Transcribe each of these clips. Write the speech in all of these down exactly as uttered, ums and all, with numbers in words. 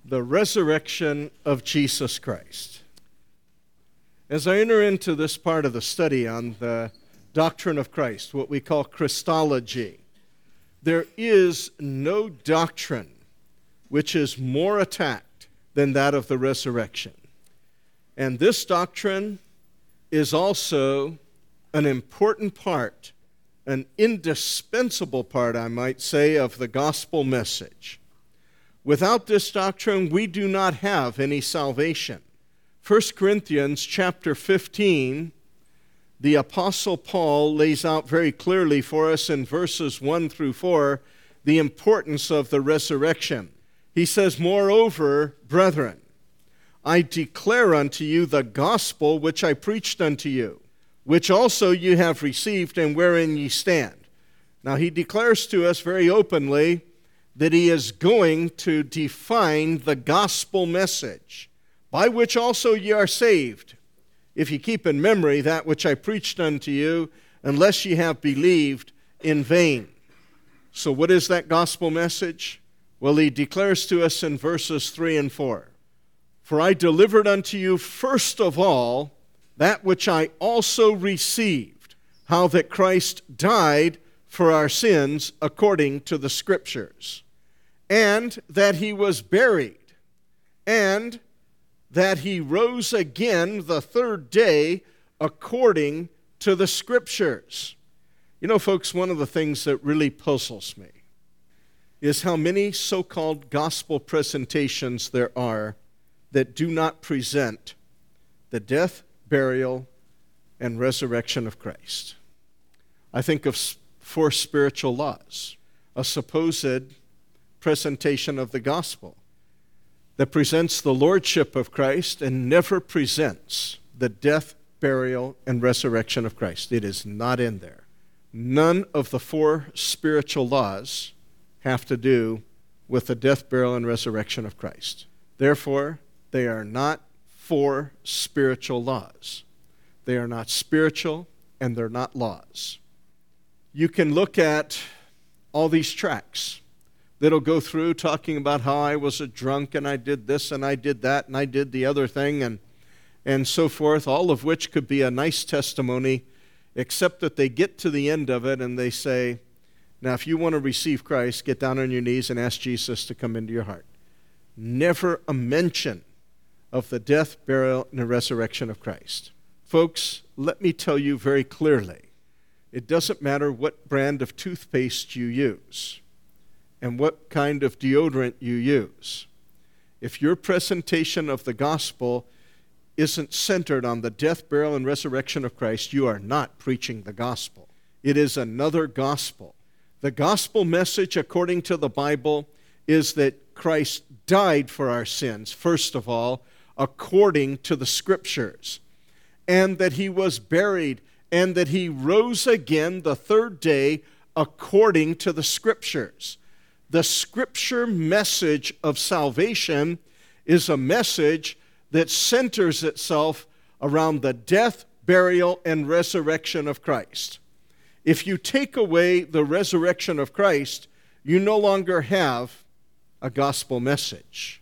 the resurrection of Jesus Christ. As I enter into this part of the study on the doctrine of Christ, what we call Christology, there is no doctrine which is more attacked than that of the resurrection. And this doctrine is also an important part, an indispensable part, I might say, of the gospel message. Without this doctrine, we do not have any salvation. First Corinthians chapter fifteen, the Apostle Paul lays out very clearly for us in verses one through four the importance of the resurrection. He says, "Moreover, brethren, I declare unto you the gospel which I preached unto you, which also you have received, and wherein ye stand." Now he declares to us very openly that he is going to define the gospel message, by which also ye are saved, if ye keep in memory that which I preached unto you, unless ye have believed in vain. So what is that gospel message? Well, he declares to us in verses three and four, "For I delivered unto you first of all that which I also received, how that Christ died for our sins according to the Scriptures, and that he was buried, and that he rose again the third day according to the Scriptures." You know, folks, one of the things that really puzzles me is how many so-called gospel presentations there are that do not present the death, burial, and resurrection of Christ. I think of four spiritual laws, a supposed presentation of the gospel that presents the lordship of Christ and never presents the death, burial, and resurrection of Christ. It is not in there. None of the four spiritual laws have to do with the death, burial, and resurrection of Christ. Therefore, they are not four spiritual laws. They are not spiritual, and they're not laws. You can look at all these tracts that'll go through talking about how I was a drunk and I did this and I did that and I did the other thing and, and so forth, all of which could be a nice testimony, except that they get to the end of it and they say, now if you want to receive Christ, get down on your knees and ask Jesus to come into your heart. Never a mention of the death, burial, and the resurrection of Christ. Folks, let me tell you very clearly, it doesn't matter what brand of toothpaste you use and what kind of deodorant you use. If your presentation of the gospel isn't centered on the death, burial, and resurrection of Christ, you are not preaching the gospel. It is another gospel. The gospel message, according to the Bible, is that Christ died for our sins, first of all, according to the Scriptures, and that he was buried, and that he rose again the third day according to the Scriptures. The Scripture message of salvation is a message that centers itself around the death, burial, and resurrection of Christ. If you take away the resurrection of Christ, you no longer have a gospel message.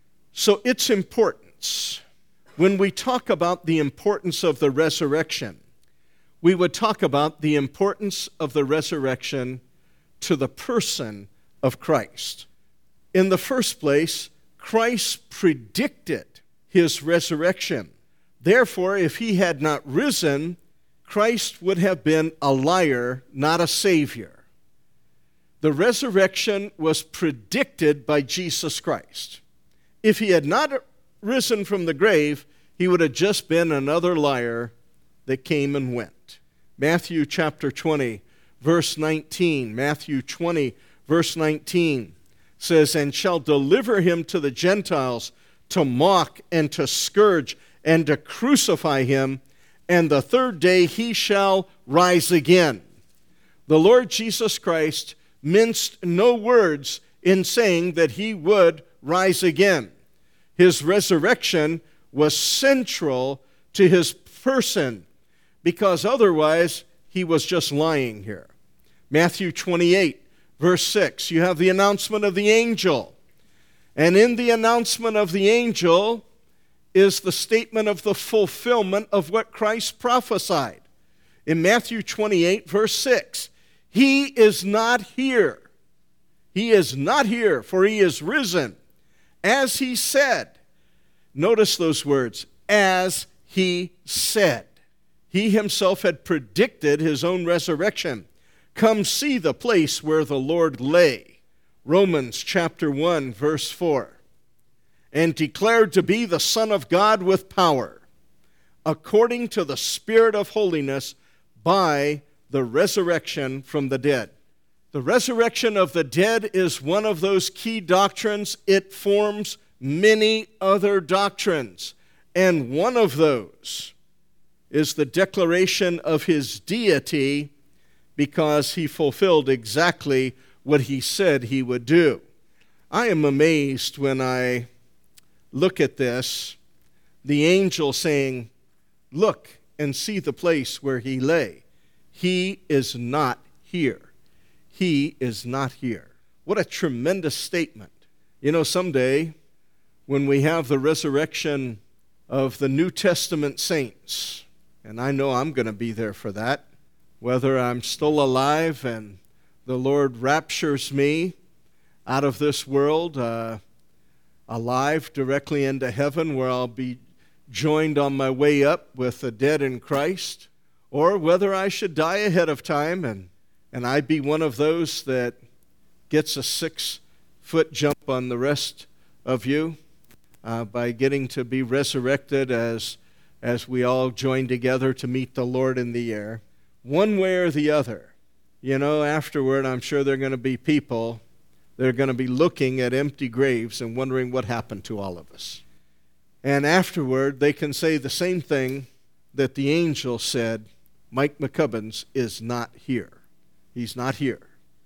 So its importance, when we talk about the importance of the resurrection, we would talk about the importance of the resurrection to the person of Christ. In the first place, Christ predicted his resurrection. Therefore, if he had not risen, Christ would have been a liar, not a Savior. The resurrection was predicted by Jesus Christ. If he had not risen from the grave, he would have just been another liar that came and went. Matthew chapter twenty, verse nineteen. Matthew twenty, verse nineteen says, "And shall deliver him to the Gentiles to mock and to scourge and to crucify him, and the third day he shall rise again." The Lord Jesus Christ minced no words in saying that he would rise again. His resurrection was central to his person, because otherwise he was just lying here. Matthew twenty-eight, verse six, you have the announcement of the angel. And in the announcement of the angel is the statement of the fulfillment of what Christ prophesied. In Matthew twenty-eight, verse six, he is not here. He is not here, for he is risen. As he said, notice those words, as he said. He himself had predicted his own resurrection. Come see the place where the Lord lay. Romans chapter one, verse four. And declared to be the Son of God with power, according to the Spirit of holiness, by the resurrection from the dead. The resurrection of the dead is one of those key doctrines. It forms many other doctrines. And one of those is the declaration of his deity, because he fulfilled exactly what he said he would do. I am amazed when I look at this, the angel saying, look and see the place where he lay. He is not here. He is not here. What a tremendous statement. You know, someday when we have the resurrection of the New Testament saints, and I know I'm going to be there for that, whether I'm still alive and the Lord raptures me out of this world, uh, alive directly into heaven, where I'll be joined on my way up with the dead in Christ, or whether I should die ahead of time and, and I be one of those that gets a six-foot jump on the rest of you uh, by getting to be resurrected as, as we all join together to meet the Lord in the air. One way or the other, you know, afterward I'm sure there are going to be people they're going to be looking at empty graves and wondering what happened to all of us. And afterward, they can say the same thing that the angel said, Mike McCubbins is not here. He's not here.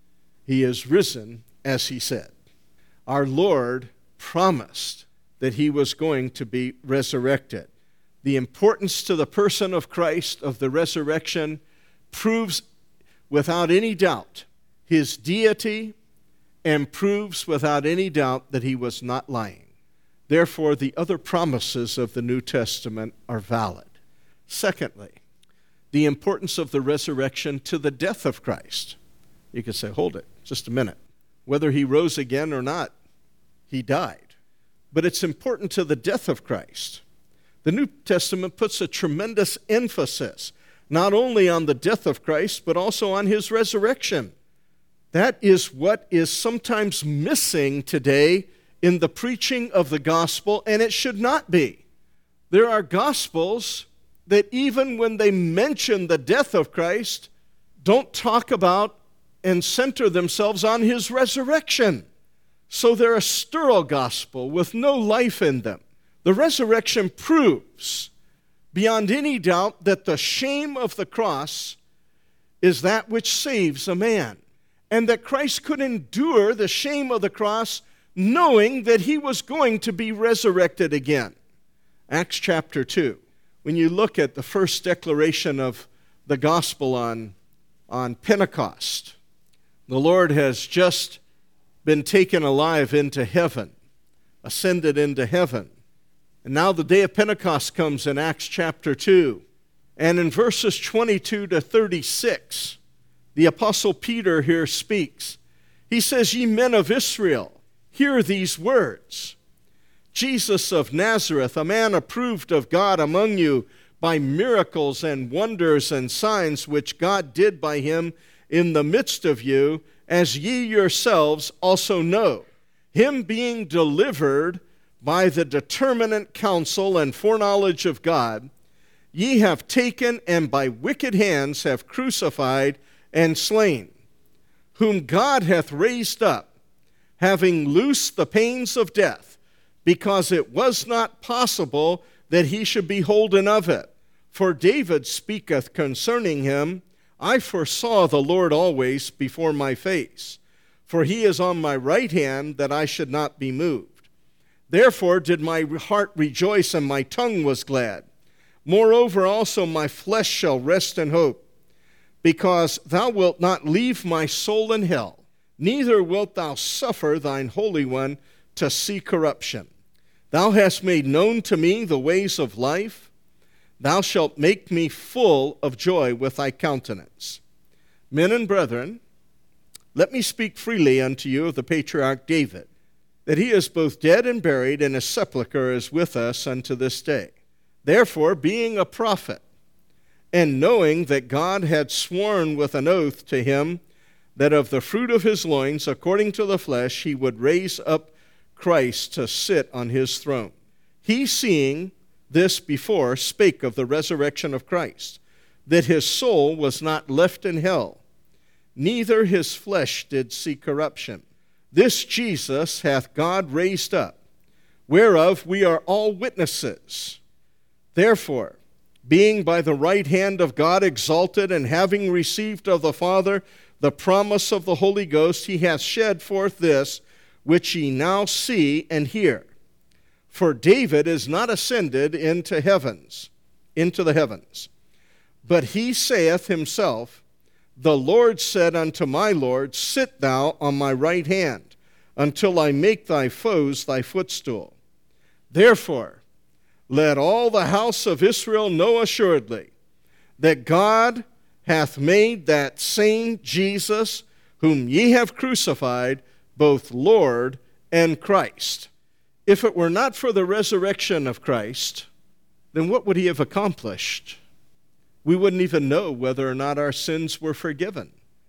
He is risen, as he said. Our Lord promised that he was going to be resurrected. The importance to the person of Christ of the resurrection proves without any doubt his deity, and proves without any doubt that he was not lying. Therefore, the other promises of the New Testament are valid. Secondly, the importance of the resurrection to the death of Christ. You could say, hold it, just a minute. Whether he rose again or not, he died. But it's important to the death of Christ. The New Testament puts a tremendous emphasis not only on the death of Christ, but also on his resurrection. That is what is sometimes missing today in the preaching of the gospel, and it should not be. There are gospels that even when they mention the death of Christ, don't talk about and center themselves on his resurrection. So they're a sterile gospel with no life in them. The resurrection proves beyond any doubt that the shame of the cross is that which saves a man, and that Christ could endure the shame of the cross knowing that he was going to be resurrected again. Acts chapter two. When you look at the first declaration of the gospel on, on Pentecost, the Lord has just been taken alive into heaven, ascended into heaven. And now the day of Pentecost comes in Acts chapter two. And in verses twenty-two to thirty-six, the Apostle Peter here speaks. He says, Ye men of Israel, hear these words. Jesus of Nazareth, a man approved of God among you by miracles and wonders and signs which God did by him in the midst of you, as ye yourselves also know, him being delivered by the determinate counsel and foreknowledge of God, ye have taken and by wicked hands have crucified and slain, whom God hath raised up, having loosed the pains of death, because it was not possible that he should be holden of it. For David speaketh concerning him, I foresaw the Lord always before my face, for he is on my right hand, that I should not be moved. Therefore did my heart rejoice, and my tongue was glad. Moreover also my flesh shall rest in hope, because thou wilt not leave my soul in hell, neither wilt thou suffer thine Holy One to see corruption. Thou hast made known to me the ways of life. Thou shalt make me full of joy with thy countenance. Men and brethren, let me speak freely unto you of the patriarch David, that he is both dead and buried, and his sepulchre is with us unto this day. Therefore, being a prophet, and knowing that God had sworn with an oath to him that of the fruit of his loins, according to the flesh, he would raise up Christ to sit on his throne. He, seeing this before, spake of the resurrection of Christ, that his soul was not left in hell, neither his flesh did see corruption. This Jesus hath God raised up, whereof we are all witnesses. Therefore, being by the right hand of God exalted, and having received of the Father the promise of the Holy Ghost, he hath shed forth this, which ye now see and hear. For David is not ascended into heavens, into the heavens, but he saith himself, The Lord said unto my Lord, Sit thou on my right hand, until I make thy foes thy footstool. Therefore, let all the house of Israel know assuredly that God hath made that same Jesus, whom ye have crucified, both Lord and Christ. If it were not for the resurrection of Christ, then what would he have accomplished? We wouldn't even know whether or not our sins were forgiven.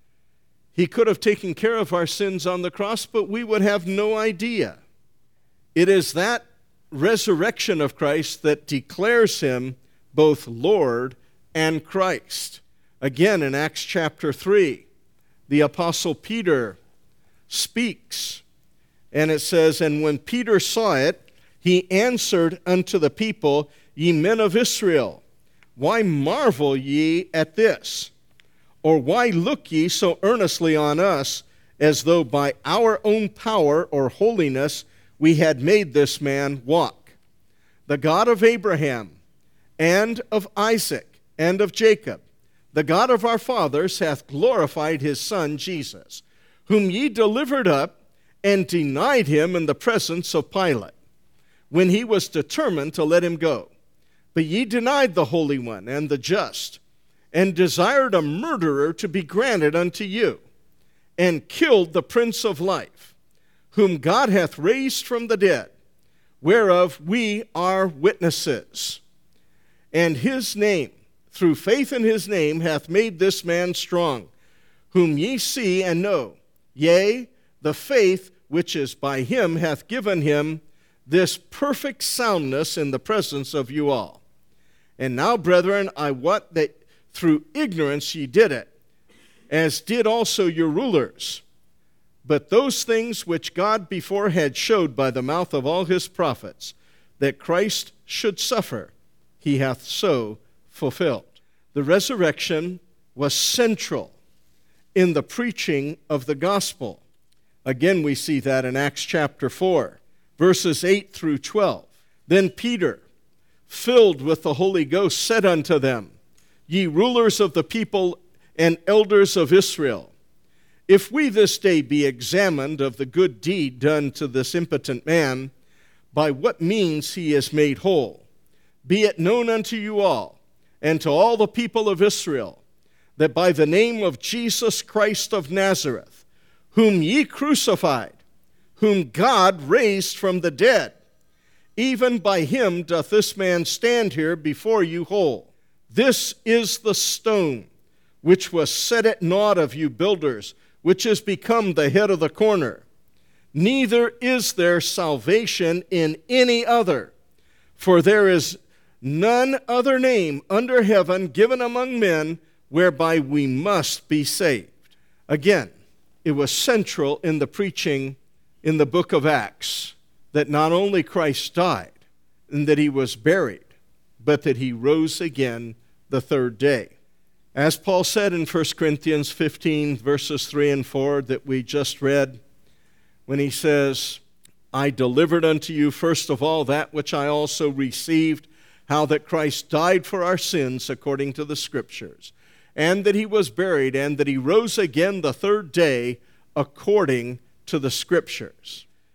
He could have taken care of our sins on the cross, but we would have no idea. It is that resurrection of Christ that declares him both Lord and Christ. Again, in Acts chapter three, the Apostle Peter speaks, and it says, And when Peter saw it, he answered unto the people, Ye men of Israel, why marvel ye at this? Or why look ye so earnestly on us, as though by our own power or holiness we had made this man walk? The God of Abraham, and of Isaac, and of Jacob, the God of our fathers, hath glorified his Son Jesus, whom ye delivered up, and denied him in the presence of Pilate, when he was determined to let him go. But ye denied the Holy One and the just, and desired a murderer to be granted unto you, and killed the Prince of Life, whom God hath raised from the dead, whereof we are witnesses. And his name, through faith in his name, hath made this man strong, whom ye see and know. Yea, the faith which is by him hath given him this perfect soundness in the presence of you all. And now, brethren, I wot that through ignorance ye did it, as did also your rulers. But those things which God before had showed by the mouth of all his prophets, that Christ should suffer, he hath so fulfilled. The resurrection was central in the preaching of the gospel. Again, we see that in Acts chapter four, verses eight through twelve. Then Peter, filled with the Holy Ghost, said unto them, Ye rulers of the people and elders of Israel, if we this day be examined of the good deed done to this impotent man, by what means he is made whole, be it known unto you all, and to all the people of Israel, that by the name of Jesus Christ of Nazareth, whom ye crucified, whom God raised from the dead, even by him doth this man stand here before you whole. This is the stone which was set at naught of you builders, which is become the head of the corner. Neither is there salvation in any other, for there is none other name under heaven given among men whereby we must be saved. Again, it was central in the preaching in the book of Acts that not only Christ died and that he was buried, but that he rose again the third day. As Paul said in First Corinthians fifteen, verses three and four that we just read, when he says, I delivered unto you first of all that which I also received, how that Christ died for our sins according to the Scriptures, and that he was buried, and that he rose again the third day according to the Scriptures.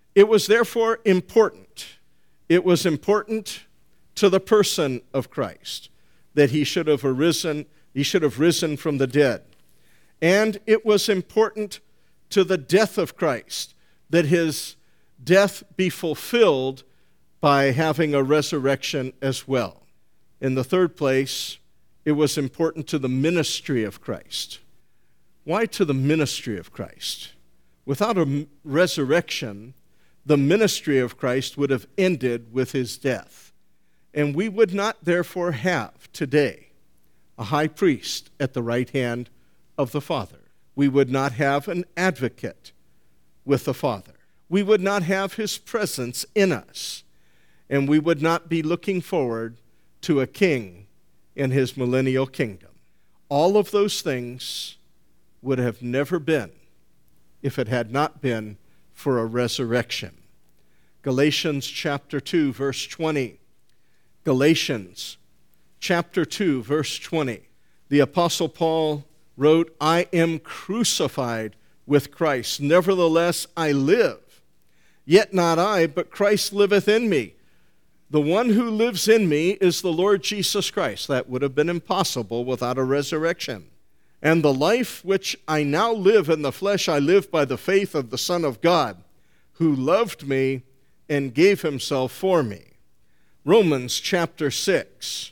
It was therefore important. It was important to the person of Christ that he should have arisen, he should have risen from the dead. And it was important to the death of Christ that his death be fulfilled by having a resurrection as well. In the third place, it was important to the ministry of Christ. Why to the ministry of Christ? Without a resurrection, the ministry of Christ would have ended with his death. And we would not therefore have today a high priest at the right hand of the Father. We would not have an advocate with the Father. We would not have his presence in us. And we would not be looking forward to a king in his millennial kingdom. All of those things would have never been if it had not been for a resurrection. Galatians chapter two, verse twenty. Galatians chapter two, verse twenty. The Apostle Paul wrote, I am crucified with Christ. Nevertheless, I live. Yet not I, but Christ liveth in me. The one who lives in me is the Lord Jesus Christ. That would have been impossible without a resurrection. And the life which I now live in the flesh, I live by the faith of the Son of God, who loved me and gave himself for me. Romans chapter six.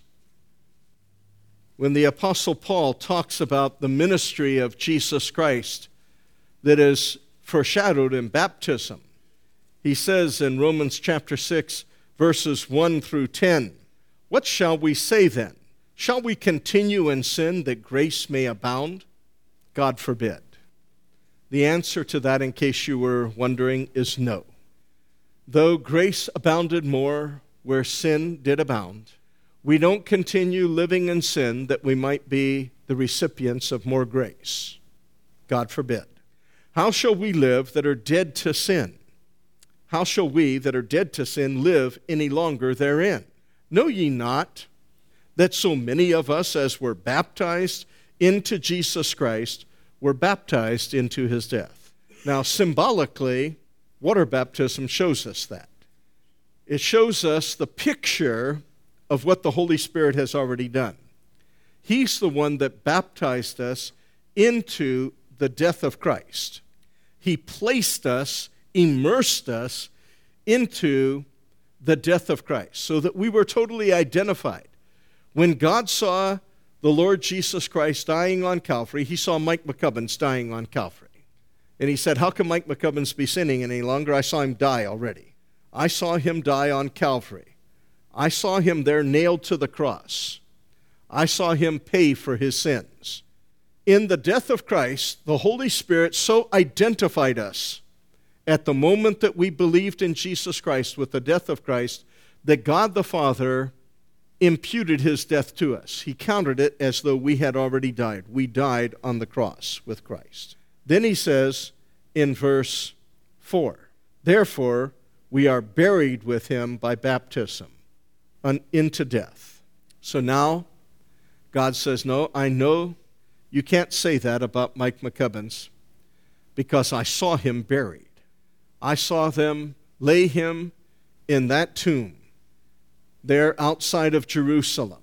When the Apostle Paul talks about the ministry of Jesus Christ that is foreshadowed in baptism, he says in Romans chapter six, verses one through ten, what shall we say then? Shall we continue in sin that grace may abound? God forbid. The answer to that, in case you were wondering, is no. Though grace abounded more where sin did abound, we don't continue living in sin that we might be the recipients of more grace. God forbid. How shall we live that are dead to sin? How shall we that are dead to sin live any longer therein? Know ye not that so many of us as were baptized into Jesus Christ were baptized into his death? Now, symbolically, water baptism shows us that. It shows us the picture of what the Holy Spirit has already done. He's the one that baptized us into the death of Christ. He placed us, immersed us into the death of Christ so that we were totally identified. When God saw the Lord Jesus Christ dying on Calvary, he saw Mike McCubbins dying on Calvary. And he said, how can Mike McCubbins be sinning any longer? I saw him die already. I saw him die on Calvary. I saw him there nailed to the cross. I saw him pay for his sins. In the death of Christ, the Holy Spirit so identified us at the moment that we believed in Jesus Christ with the death of Christ that God the Father imputed his death to us. He counted it as though we had already died. We died on the cross with Christ. Then he says in verse four, therefore we are buried with him by baptism into death. So now God says, no, I know you can't say that about Mike McCubbins because I saw him buried. I saw them lay him in that tomb there outside of Jerusalem.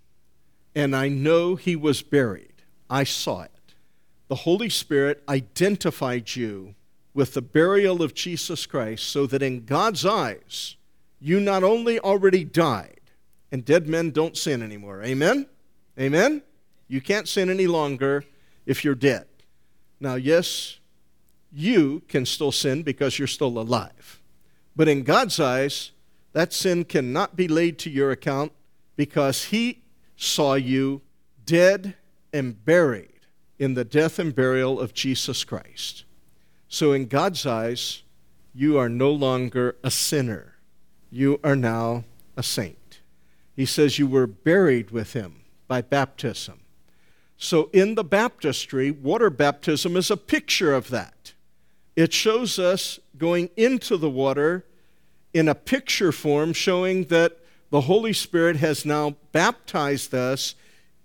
And I know he was buried. I saw it. The Holy Spirit identified you with the burial of Jesus Christ so that in God's eyes, you not only already died, and dead men don't sin anymore. Amen? Amen? You can't sin any longer if you're dead. Now, yes, you can still sin because you're still alive. But in God's eyes, that sin cannot be laid to your account because he saw you dead and buried in the death and burial of Jesus Christ. So in God's eyes, you are no longer a sinner. You are now a saint. He says you were buried with him by baptism. So in the baptistry, water baptism is a picture of that. It shows us going into the water in a picture form showing that the Holy Spirit has now baptized us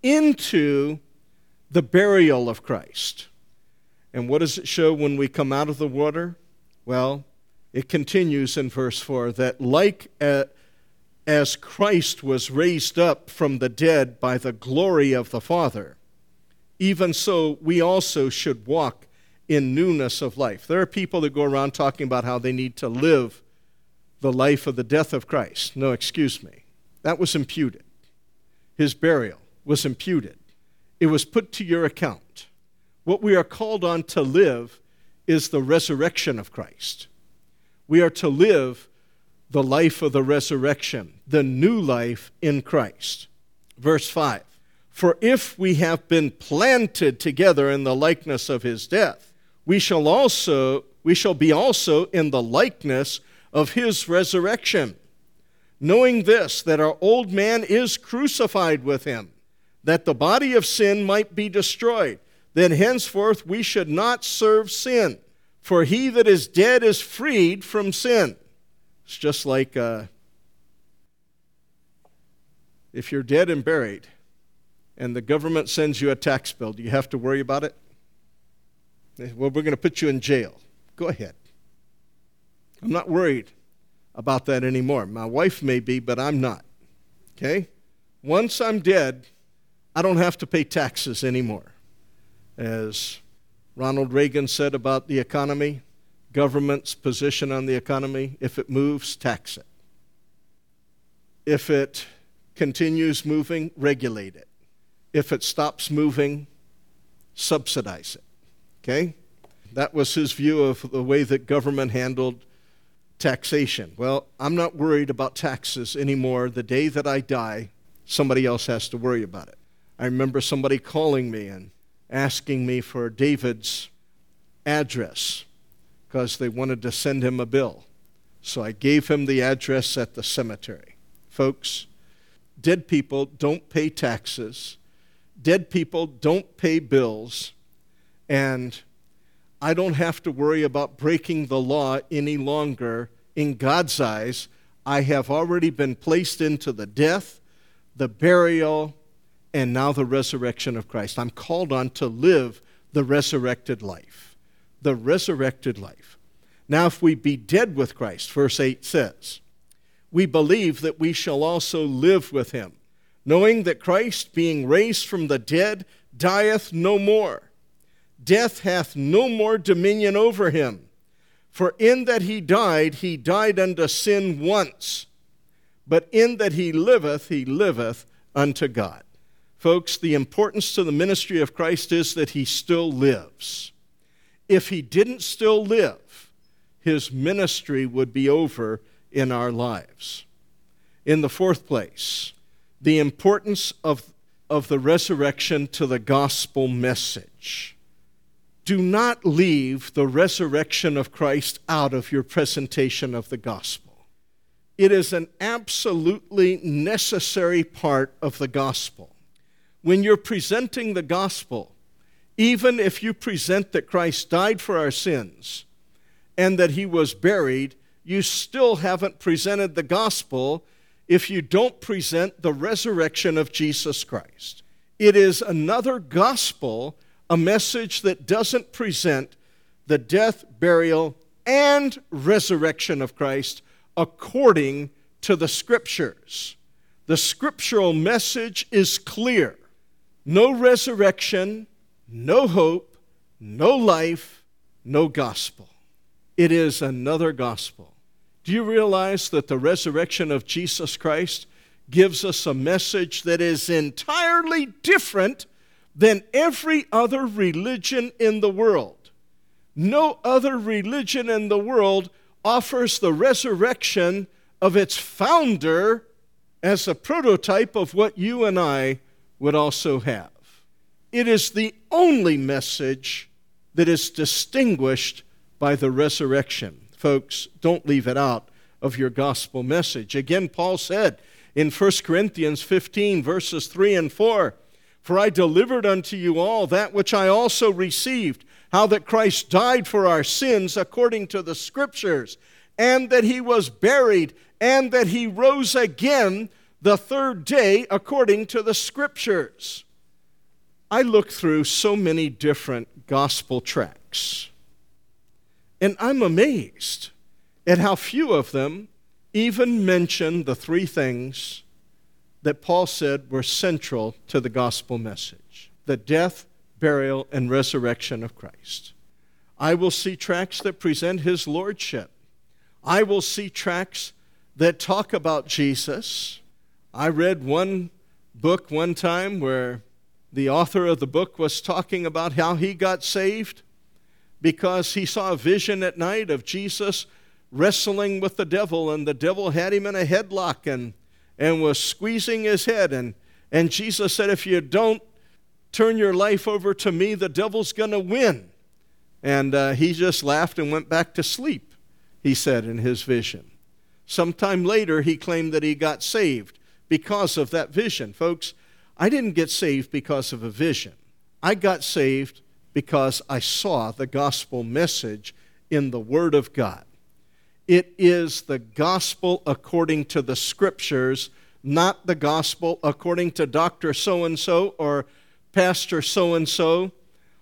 into the burial of Christ. And what does it show when we come out of the water? Well, It continues in verse four that like as Christ was raised up from the dead by the glory of the Father, even so we also should walk in newness of life. There are people that go around talking about how they need to live the life of the death of Christ. No, excuse me. That was imputed. His burial was imputed. It was put to your account. What we are called on to live is the resurrection of Christ. We are to live the life of the resurrection, the new life in Christ. Verse five, for if we have been planted together in the likeness of his death, we shall also we shall be also in the likeness of his resurrection, knowing this, that our old man is crucified with him, that the body of sin might be destroyed, that henceforth we should not serve sin. For he that is dead is freed from sin. It's just like uh, if you're dead and buried and the government sends you a tax bill, do you have to worry about it? Well, we're going to put you in jail. Go ahead. I'm not worried about that anymore. My wife may be, but I'm not. Okay? Once I'm dead, I don't have to pay taxes anymore. As Ronald Reagan said about the economy, government's position on the economy, if it moves, tax it. If it continues moving, regulate it. If it stops moving, subsidize it. Okay? That was his view of the way that government handled taxation. Well, I'm not worried about taxes anymore. The day that I die, somebody else has to worry about it. I remember somebody calling me and asking me for David's address because they wanted to send him a bill. So I gave him the address at the cemetery. Folks, dead people don't pay taxes. Dead people don't pay bills. And I don't have to worry about breaking the law any longer. In God's eyes, I have already been placed into the death, the burial, and now the resurrection of Christ. I'm called on to live the resurrected life. The resurrected life. Now, if we be dead with Christ, verse eight says, we believe that we shall also live with him, knowing that Christ, being raised from the dead, dieth no more. Death hath no more dominion over him. For in that he died, he died unto sin once. But in that he liveth, he liveth unto God. Folks, the importance to the ministry of Christ is that he still lives. If he didn't still live, his ministry would be over in our lives. In the fourth place, the importance of, of the resurrection to the gospel message. Do not leave the resurrection of Christ out of your presentation of the gospel. It is an absolutely necessary part of the gospel. When you're presenting the gospel, even if you present that Christ died for our sins and that he was buried, you still haven't presented the gospel if you don't present the resurrection of Jesus Christ. It is another gospel, a message that doesn't present the death, burial, and resurrection of Christ according to the Scriptures. The scriptural message is clear. No resurrection, no hope, no life, no gospel. It is another gospel. Do you realize that the resurrection of Jesus Christ gives us a message that is entirely different than every other religion in the world? No other religion in the world offers the resurrection of its founder as a prototype of what you and I would also have. It is the only message that is distinguished by the resurrection. Folks, don't leave it out of your gospel message. Again, Paul said in First Corinthians fifteen, verses three and four, for I delivered unto you all that which I also received, how that Christ died for our sins according to the Scriptures, and that he was buried, and that he rose again the third day according to the Scriptures. I look through so many different gospel tracts, and I'm amazed and how few of them even mention the three things that Paul said were central to the gospel message: the death, burial, and resurrection of Christ. I will see tracts that present his lordship. I will see tracts that talk about Jesus. I read one book one time where the author of the book was talking about how he got saved because he saw a vision at night of Jesus wrestling with the devil, and the devil had him in a headlock and, and was squeezing his head. And, and Jesus said, if you don't turn your life over to me, the devil's going to win. And uh, he just laughed and went back to sleep, he said in his vision. Sometime later, he claimed that he got saved because of that vision. Folks, I didn't get saved because of a vision. I got saved because I saw the gospel message in the Word of God. It is the gospel according to the Scriptures, not the gospel according to Doctor so-and-so or Pastor so-and-so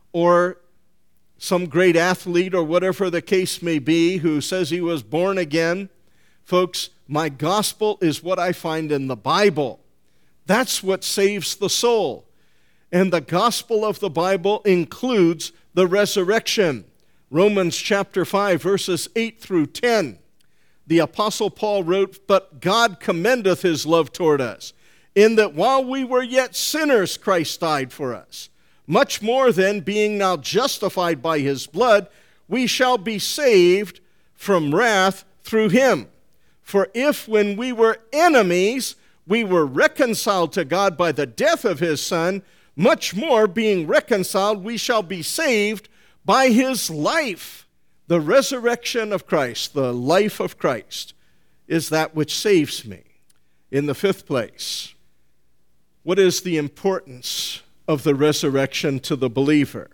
or some great athlete or whatever the case may be who says he was born again. Folks, my gospel is what I find in the Bible. That's what saves the soul. And the gospel of the Bible includes the resurrection. Romans chapter five, verses eight through ten. The Apostle Paul wrote, "But God commendeth his love toward us, in that while we were yet sinners, Christ died for us. Much more then, being now justified by his blood, we shall be saved from wrath through him. For if when we were enemies, we were reconciled to God by the death of his Son, much more, being reconciled, we shall be saved by his life." The resurrection of Christ, the life of Christ, is that which saves me. In the fifth place, what is the importance of the resurrection to the believer?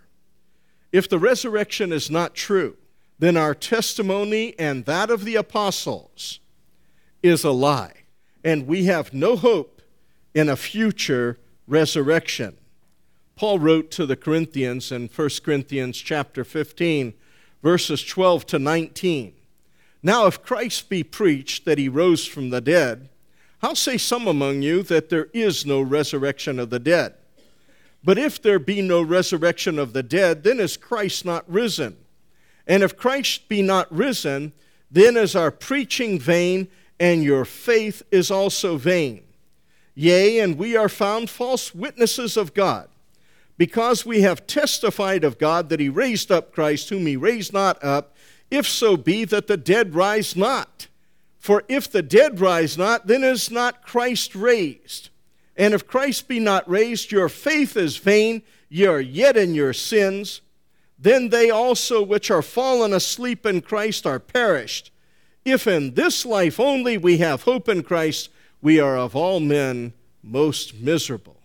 If the resurrection is not true, then our testimony and that of the apostles is a lie, and we have no hope in a future resurrection. Paul wrote to the Corinthians in First Corinthians chapter fifteen, verses twelve to nineteen. "Now if Christ be preached that he rose from the dead, how say some among you that there is no resurrection of the dead? But if there be no resurrection of the dead, then is Christ not risen? And if Christ be not risen, then is our preaching vain, and your faith is also vain. Yea, and we are found false witnesses of God, because we have testified of God that he raised up Christ, whom he raised not up, if so be that the dead rise not. For if the dead rise not, then is not Christ raised. And if Christ be not raised, your faith is vain, ye are yet in your sins. Then they also which are fallen asleep in Christ are perished. If in this life only we have hope in Christ, we are of all men most miserable."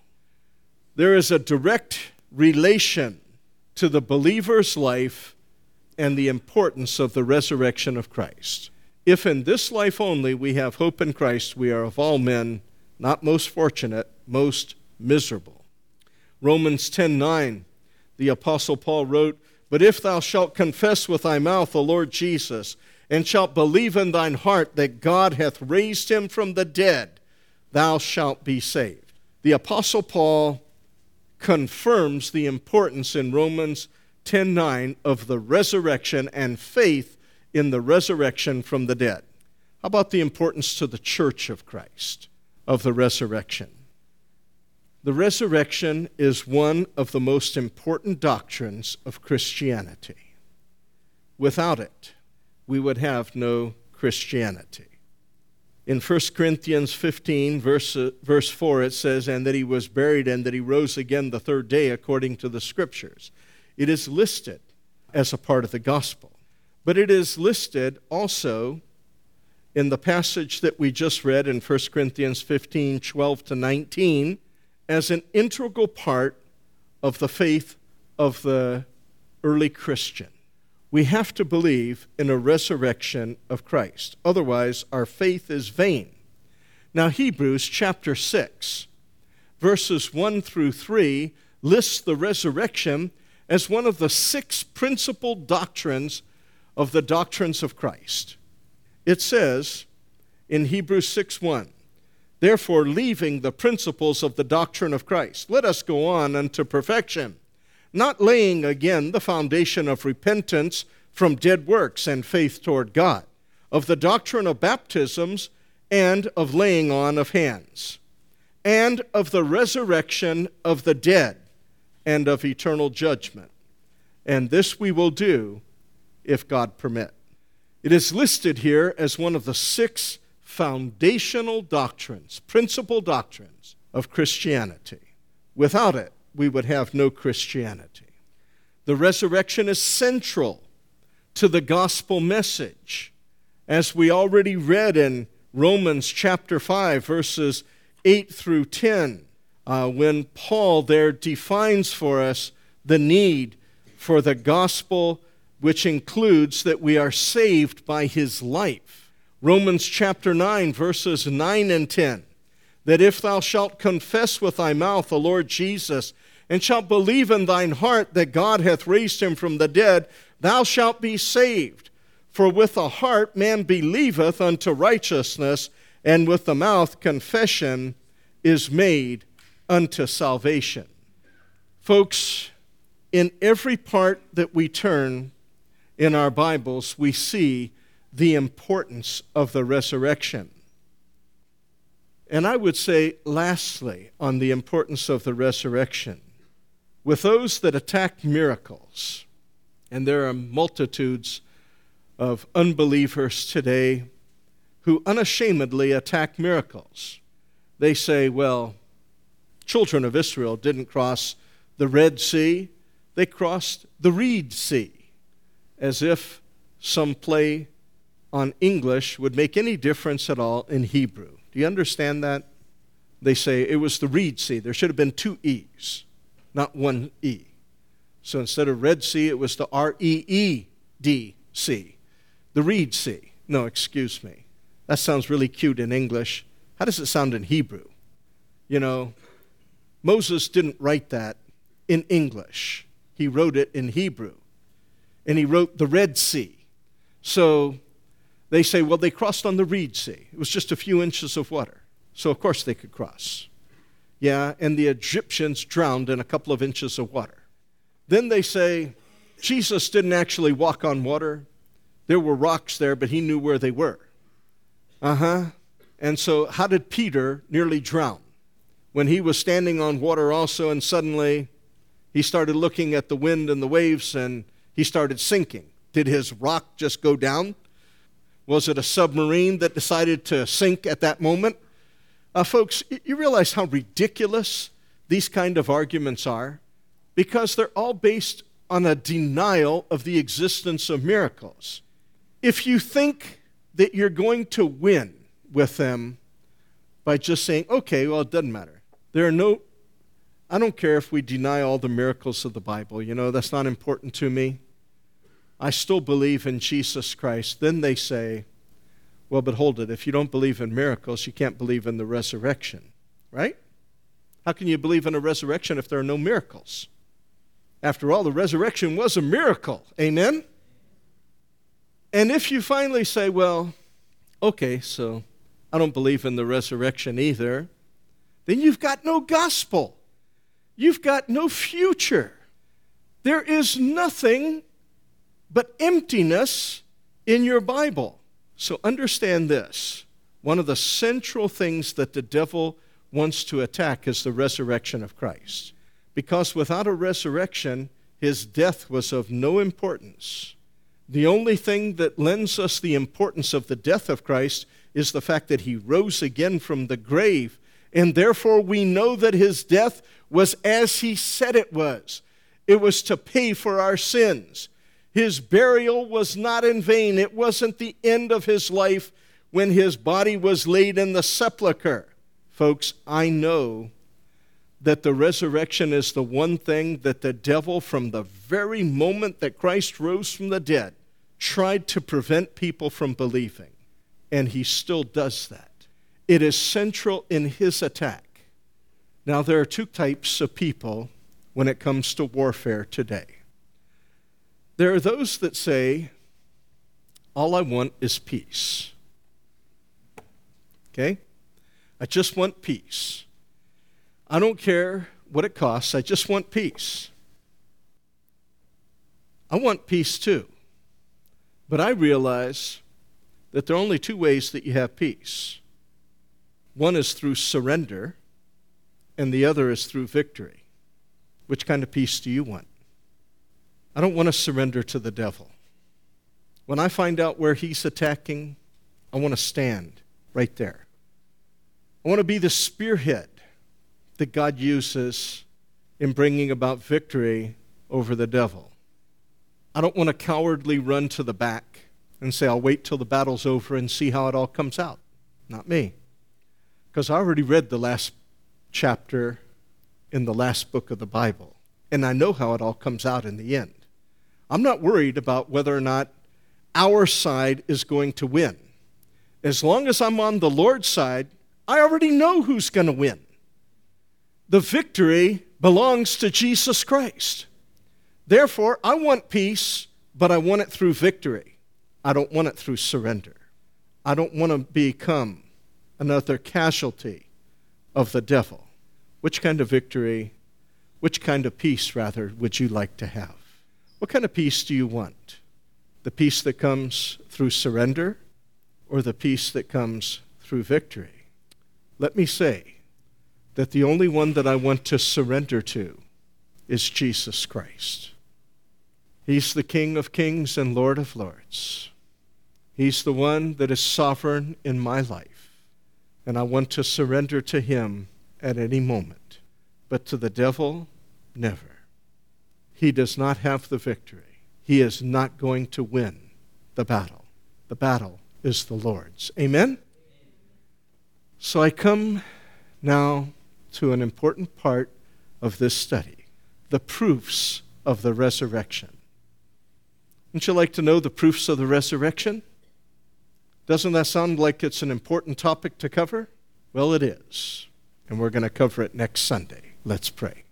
There is a direct relation to the believer's life and the importance of the resurrection of Christ. If in this life only we have hope in Christ, we are of all men not most fortunate, most miserable. Romans ten nine, the Apostle Paul wrote, "But if thou shalt confess with thy mouth the Lord Jesus, and shalt believe in thine heart that God hath raised him from the dead, thou shalt be saved." The Apostle Paul confirms the importance in Romans ten nine of the resurrection and faith in the resurrection from the dead. How about the importance to the church of Christ of the resurrection? The resurrection is one of the most important doctrines of Christianity. Without it, we would have no Christianity. In First Corinthians fifteen, verse, uh, verse four, it says, "And that he was buried, and that he rose again the third day according to the Scriptures." It is listed as a part of the gospel. But it is listed also in the passage that we just read in First Corinthians fifteen, twelve to nineteen, as an integral part of the faith of the early Christian. We have to believe in a resurrection of Christ. Otherwise, our faith is vain. Now, Hebrews chapter six, verses one through three, lists the resurrection as one of the six principal doctrines of the doctrines of Christ. It says in Hebrews six one, therefore, leaving the principles of the doctrine of Christ, let us go on unto perfection, not laying again the foundation of repentance from dead works and faith toward God, of the doctrine of baptisms and of laying on of hands, and of the resurrection of the dead and of eternal judgment. And this we will do if God permit. It is listed here as one of the six foundational doctrines, principal doctrines of Christianity. Without it, we would have no Christianity. The resurrection is central to the gospel message. As we already read in Romans chapter five, verses eight through ten, uh, when Paul there defines for us the need for the gospel, which includes that we are saved by his life. Romans chapter nine, verses nine and ten, that if thou shalt confess with thy mouth the Lord Jesus, and shalt believe in thine heart that God hath raised him from the dead, thou shalt be saved. For with the heart man believeth unto righteousness, and with the mouth confession is made unto salvation. Folks, in every part that we turn in our Bibles, we see the importance of the resurrection. And I would say, lastly, on the importance of the resurrection, with those that attack miracles, and there are multitudes of unbelievers today who unashamedly attack miracles. They say, well, children of Israel didn't cross the Red Sea, they crossed the Reed Sea, as if some play on English would make any difference at all in Hebrew. Do you understand that? They say it was the Reed Sea. There should have been two E's, not one E. So instead of Red Sea, it was the R E E D C, the Reed Sea. No, excuse me. That sounds really cute in English. How does it sound in Hebrew? You know, Moses didn't write that in English. He wrote it in Hebrew. And he wrote the Red Sea. So they say, well, they crossed on the Reed Sea. It was just a few inches of water. So of course they could cross. Yeah, and the Egyptians drowned in a couple of inches of water. Then they say, Jesus didn't actually walk on water. There were rocks there, but he knew where they were. Uh-huh. And so how did Peter nearly drown? When he was standing on water also, and suddenly he started looking at the wind and the waves, and he started sinking. Did his rock just go down? Was it a submarine that decided to sink at that moment? Uh, folks, you realize how ridiculous these kind of arguments are? Because they're all based on a denial of the existence of miracles. If you think that you're going to win with them by just saying, okay, well, it doesn't matter. There are no, I don't care if we deny all the miracles of the Bible. You know, that's not important to me. I still believe in Jesus Christ. Then they say, well, but hold it. If you don't believe in miracles, you can't believe in the resurrection, right? How can you believe in a resurrection if there are no miracles? After all, the resurrection was a miracle. Amen? And if you finally say, well, okay, so I don't believe in the resurrection either, then you've got no gospel. You've got no future. There is nothing but emptiness in your Bible. So understand this. One of the central things that the devil wants to attack is the resurrection of Christ. Because without a resurrection, his death was of no importance. The only thing that lends us the importance of the death of Christ is the fact that he rose again from the grave, and therefore we know that his death was as he said it was. It was to pay for our sins. His burial was not in vain. It wasn't the end of his life when his body was laid in the sepulcher. Folks, I know that the resurrection is the one thing that the devil, from the very moment that Christ rose from the dead, tried to prevent people from believing. And he still does that. It is central in his attack. Now, there are two types of people when it comes to warfare today. There are those that say, all I want is peace. okay? I just want peace. I don't care what it costs. I just want peace. I want peace too. But I realize that there are only two ways that you have peace. One is through surrender, and the other is through victory. Which kind of peace do you want? I don't want to surrender to the devil. When I find out where he's attacking, I want to stand right there. I want to be the spearhead that God uses in bringing about victory over the devil. I don't want to cowardly run to the back and say, I'll wait till the battle's over and see how it all comes out. Not me. Because I already read the last chapter in the last book of the Bible, and I know how it all comes out in the end. I'm not worried about whether or not our side is going to win. As long as I'm on the Lord's side, I already know who's going to win. The victory belongs to Jesus Christ. Therefore, I want peace, but I want it through victory. I don't want it through surrender. I don't want to become another casualty of the devil. Which kind of victory, which kind of peace, rather, would you like to have? What kind of peace do you want? The peace that comes through surrender or the peace that comes through victory? Let me say that the only one that I want to surrender to is Jesus Christ. He's the King of kings and Lord of lords. He's the one that is sovereign in my life, and I want to surrender to him at any moment. But to the devil, never. He does not have the victory. He is not going to win the battle. The battle is the Lord's. Amen? So I come now to an important part of this study, the proofs of the resurrection. Wouldn't you like to know the proofs of the resurrection? Doesn't that sound like it's an important topic to cover? Well, it is. And we're going to cover it next Sunday. Let's pray.